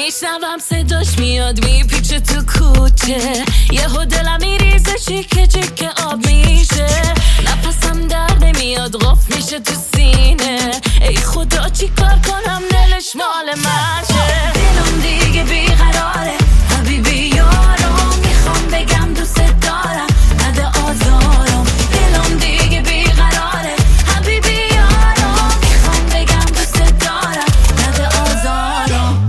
میشنوم صداش میاد میپیچه تو کوچه، یهو دلم میریزه چیکه چیکه آب میشه، نفسم در نمیاد قف میشه تو سینه، ای خدا چی کار کنم دلش مال منشه، دلم دیگه بیقراره حبیبی یارم، میخوام بگم دوست دارم نده آزارم، دلم دیگه بیقراره حبیبی یارم، میخوام بگم دوست دارم نده آزارم.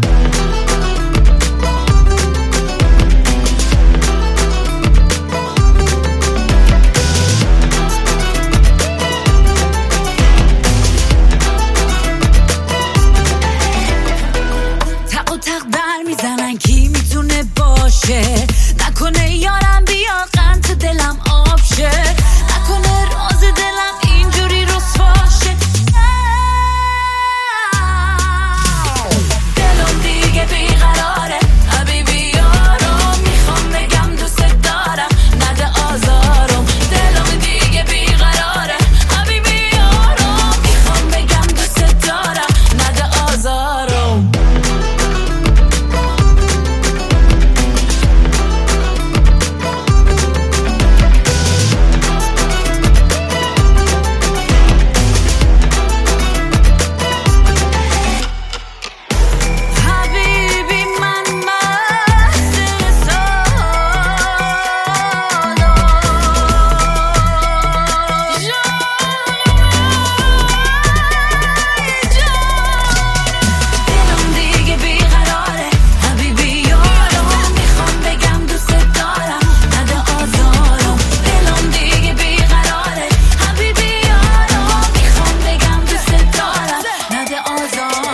تق و تق بر میزنن کی میتونه باشه، نکنه یارم بیا قند تو دلم آب شه، نکنه راز دلم اینجوری رسوا شه، دلم دیگه بیقراره حبیبی یارم، میخوام بگم دوست دارم نده آزارم، دلم دیگه بیقراره حبیبی یارم، میخوام بگم دوست دارم نده آزارم. حبیبی من مست دلم دیگه بیقراره حبیبی یارم، میخوام بگم دوست دارم نده آزارم، دلم دیگه بیقراره حبیبی یارم، میخوام بگم دوست دارم نده آزارم.